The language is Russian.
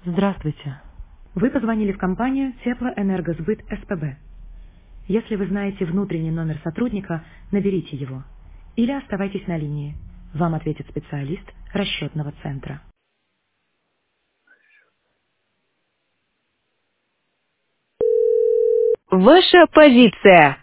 Здравствуйте. Вы позвонили в компанию Теплоэнергосбыт СПБ. Если вы знаете внутренний номер сотрудника, наберите его. Или оставайтесь на линии. Вам ответит специалист расчетного центра. Ваша позиция.